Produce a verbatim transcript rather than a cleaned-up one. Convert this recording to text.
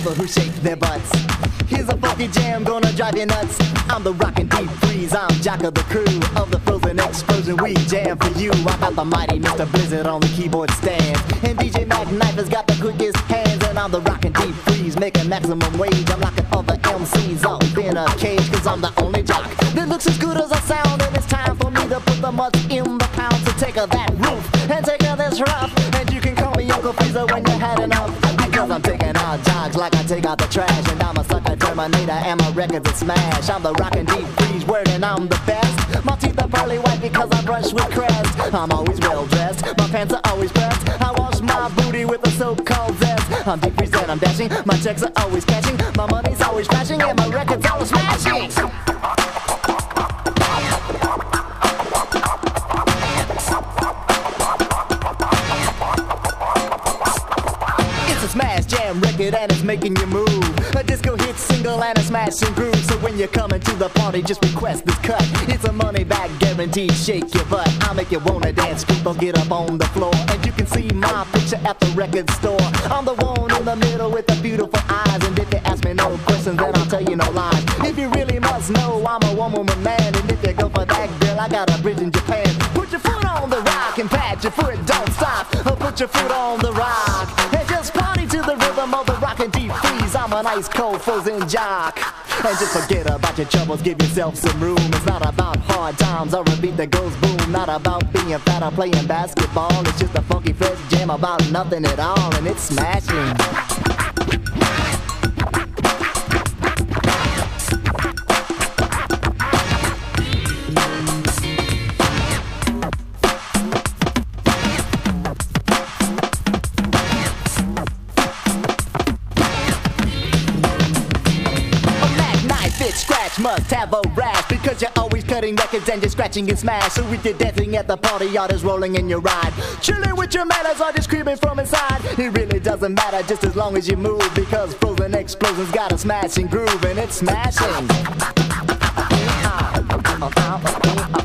people who shake their butts. Here's a funky jam gonna drive you nuts. I'm the rockin' deep freeze, I'm Jock of the crew of the Frozen Explosion. We jam for you. I got the mighty Mister Blizzard on the keyboard stand, and D J Mac Knife has got the quickest hands. And I'm the rockin' deep freeze, making maximum wage. I'm locking other M Cs up in a cage, cause I'm the only jock that looks as good as I sound. And it's time for me to put the mutts in the pound. So take her that roof and take her this rough, and you can call me Uncle Freezer when you had enough. Because I'm taking out jogs like I take out the trash, and I'm a sucker terminator and my records a smash. I'm the rockin' deep freeze word and I'm the best. My teeth are pearly white because I brush with crest. I'm always well dressed, my pants are always pressed. I wash my booty with a so-called zest. I'm deep freeze and I'm dashing, my checks are always cashing, my money's always flashing, and my records always smashing. Smash jam record and it's making you move. A disco hit single and a smashing groove. So when you're coming to the party, just request this cut. It's a money back guarantee, shake your butt. I'll make you wanna dance, people get up on the floor. And you can see my picture at the record store. I'm the one in the middle with the beautiful eyes. And if you ask me no questions, then I'll tell you no lies. If you really must know, I'm a one-woman man. And if you go for that girl, I got a bridge in Japan. Put your foot on the rock and pat your foot, don't stop. Put your foot on the rock and just party to the rhythm of the rockin' deep freeze. I'm an ice cold frozen jock. And just forget about your troubles, give yourself some room. It's not about hard times or a beat that goes boom. Not about being fat or playing basketball. It's just a funky fresh jam about nothing at all, and it's smashing. Scratch must have a rash, because you're always cutting records and you're scratching and smash. So if you're dancing at the party, you're just rolling in your ride, chilling with your manners or just screaming from inside. It really doesn't matter just as long as you move, because Frozen Explosion's got a smashing groove and it's smashing.